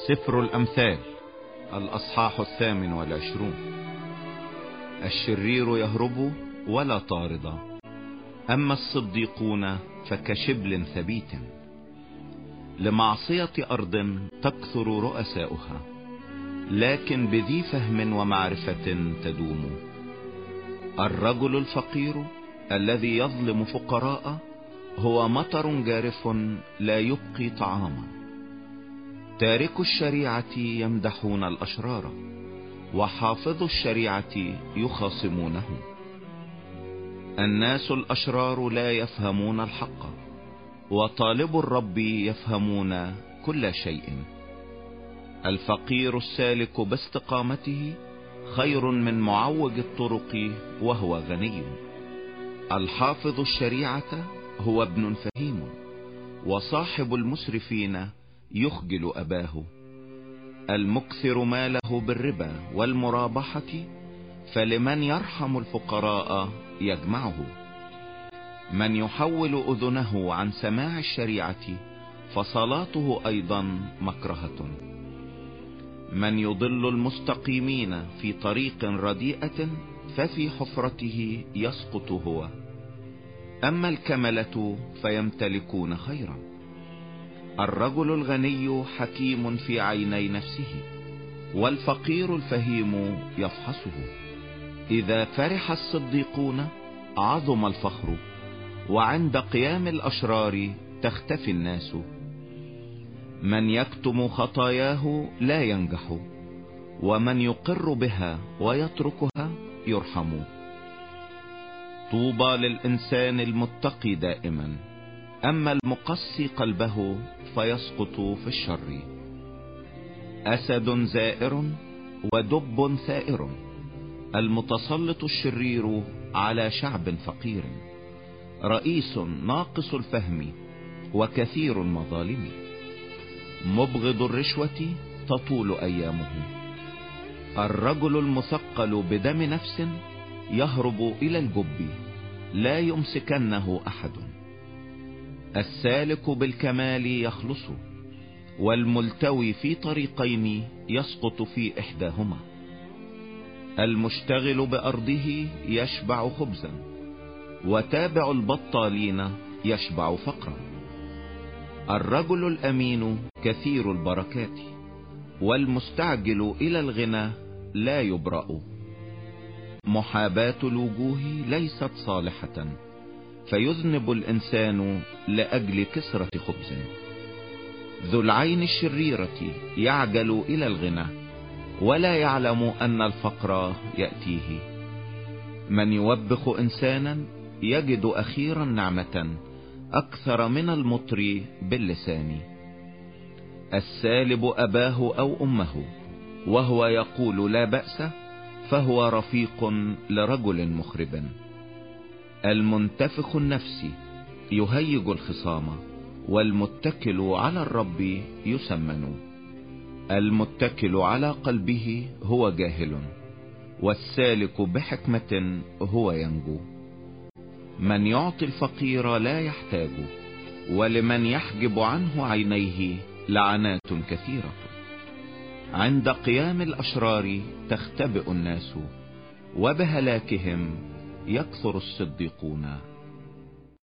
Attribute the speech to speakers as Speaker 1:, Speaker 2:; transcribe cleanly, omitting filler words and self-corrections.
Speaker 1: سفر الأمثال الأصحاح 28. الشرير يهرب ولا طارد، أما الصديقون فكشبل ثبيت. لمعصية أرض تكثر رؤساؤها، لكن بذي فهم ومعرفة تدوم. الرجل الفقير الذي يظلم فقراء هو مطر جارف لا يبقي طعاما. تارك الشريعة يمدحون الأشرار، وحافظ الشريعة يخاصمونه. الناس الأشرار لا يفهمون الحق، وطالب الرب يفهمون كل شيء. الفقير السالك باستقامته خير من معوج الطرق وهو غني. الحافظ الشريعة هو ابن فهيم، وصاحب المسرفين يخجل أباه. المكثر ماله بالربا والمرابحة، فلمن يرحم الفقراء يجمعه. من يحول أذنه عن سماع الشريعة فصلاته أيضا مكرهة. من يضل المستقيمين في طريق رديئة ففي حفرته يسقط هو. أما الكملة فيمتلكون خيرا. الرجل الغني حكيم في عيني نفسه، والفقير الفهيم يفحصه. إذا فرح الصديقون عظم الفخر، وعند قيام الأشرار تختفي الناس. من يكتم خطاياه لا ينجح، ومن يقر بها ويتركها يرحم. طوبى للإنسان المتقي دائما، أما المقسي قلبه فيسقط في الشر. أسد زائر ودب ثائر، المتسلط الشرير على شعب فقير. رئيس ناقص الفهم وكثير المظالم. مبغض الرشوة تطول أيامه. الرجل المثقل بدم نفس يهرب إلى الجب، لا يمسكنه أحد. السالك بالكمال يخلص، والملتوي في طريقين يسقط في إحداهما. المشتغل بأرضه يشبع خبزا، وتابع البطالين يشبع فقرا. الرجل الأمين كثير البركات، والمستعجل إلى الغنى لا يبرأ. محاباة الوجوه ليست صالحة، فيذنب الإنسان لأجل كسرة خبز. ذو العين الشريرة يعجل إلى الغنى، ولا يعلم أن الفقر يأتيه. من يوبخ إنسانا يجد أخيرا نعمة أكثر من المطر باللسان. السالب أباه أو أمه وهو يقول لا بأس، فهو رفيق لرجل مخرب. المنتفخ النفس يهيج الخصام، والمتكل على الرب يسمن. المتكل على قلبه هو جاهل، والسالك بحكمة هو ينجو. من يعطي الفقير لا يحتاج، ولمن يحجب عنه عينيه لعنات كثيرة. عند قيام الأشرار تختبئ الناس، وبهلاكهم يكثر الصديقون.